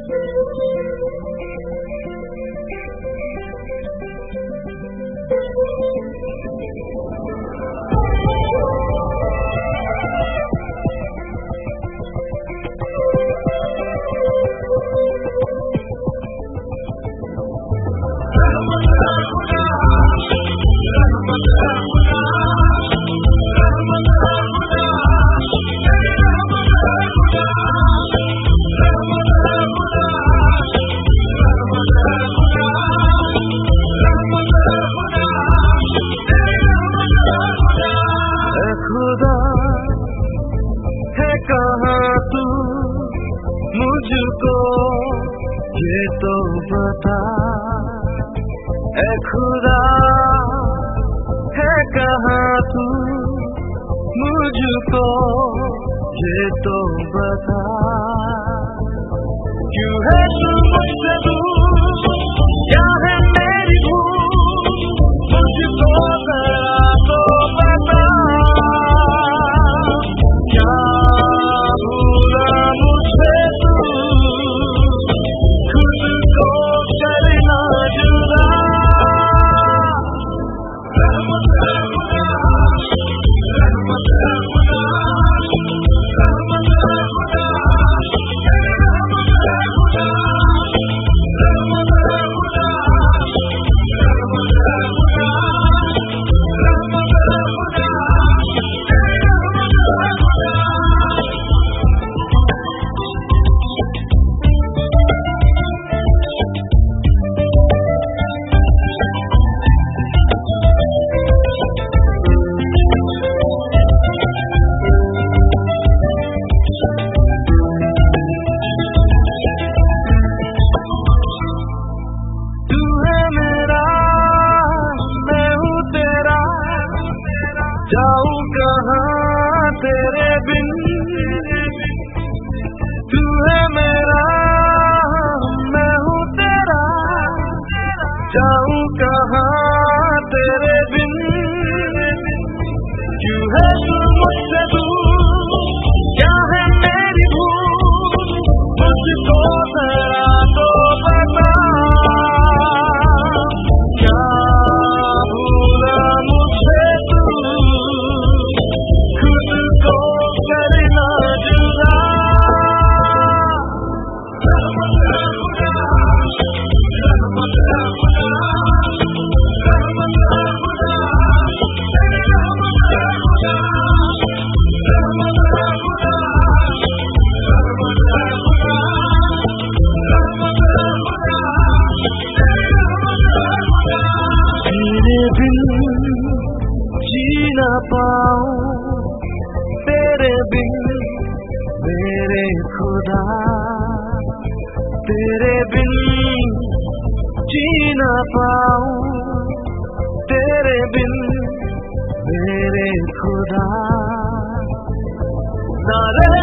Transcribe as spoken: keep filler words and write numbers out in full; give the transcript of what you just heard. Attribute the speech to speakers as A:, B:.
A: मुझको ये तो बता, ऐ खुदा है कहाँ तू, मुझको ये तो बता। क्यों है तू मुझसे दूर, क्या है मेरी भूल, मुझको जरा तो बता। क्या भूला मुझसे तू, खुद को करना जुदा। रहमत है खुदा, रहमत है खुदा, रहमत है खुदा, रहमत है खुदा, रहमत है खुदा, रहमत है खुदा, रहमत है खुदा, रहमत है खुदा। जाऊं कहाँ तेरे बिन, तू है मेरा मैं हूँ तेरा। जाऊं कहाँ तेरे बिन, क्यों है तू मुझसे दूर, क्या है मेरी भूल, मुझको जरा तो बता। क्या भूला मुझसे तू, तेरे बिन जी ना पाऊं, तेरे बिन मेरे खुदा, तेरे बिन जी ना पाऊं, तेरे बिन मेरे खुदा। ना रहे